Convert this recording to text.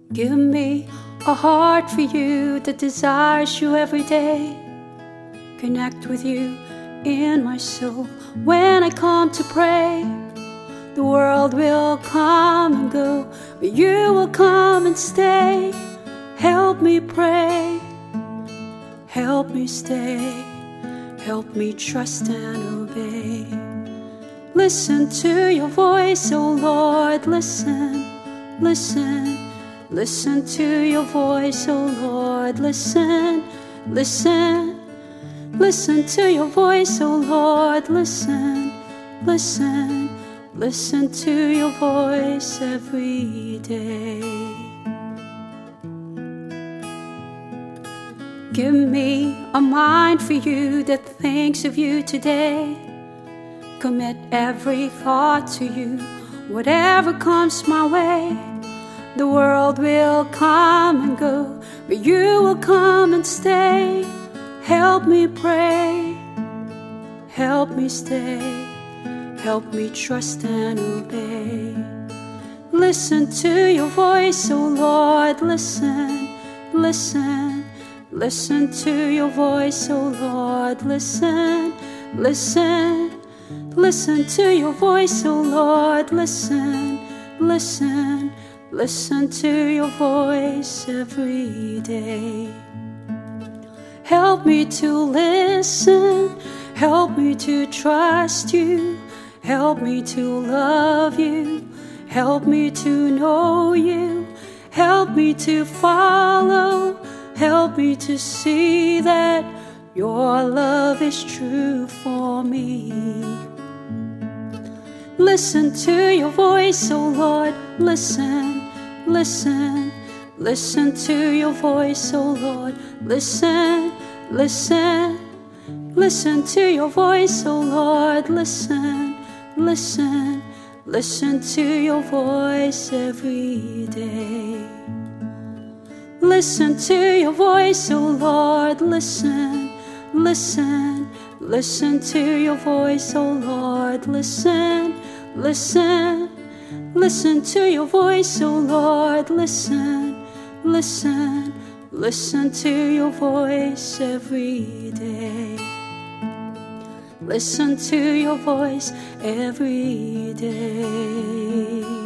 Give me a heart for you that desires you every day. Connect with you in my soul when I come to pray. The world will come and go, but you will come and stay. Help me pray, help me stay, help me trust and obey. Listen to your voice, oh Lord, listen, listen. Listen to your voice, oh Lord, listen, listen. Listen to your voice, oh Lord, listen, listen. Listen to your voice every day. Give me a mind for you that thinks of you today. Commit every thought to you, whatever comes my way. The world will come and go, but you will come and stay. Help me pray, help me stay, help me trust and obey. Listen to your voice, oh Lord, listen, listen. Listen to your voice, oh Lord, listen, listen. Listen to your voice, oh Lord, listen, listen. Listen to your voice every day. Help me to listen, help me to trust you, help me to love you, help me to know you, help me to follow, help me to see that your love is true for me. Listen to your voice, oh Lord, listen, listen. Listen to your voice, oh Lord, listen, listen. Listen to your voice, oh Lord, listen, listen. Listen to your voice every day. Listen to your voice, oh Lord, listen, listen. Listen to your voice, oh Lord, listen, listen. Listen to your voice, oh Lord, listen, listen. Listen to your voice every day. Listen to your voice every day.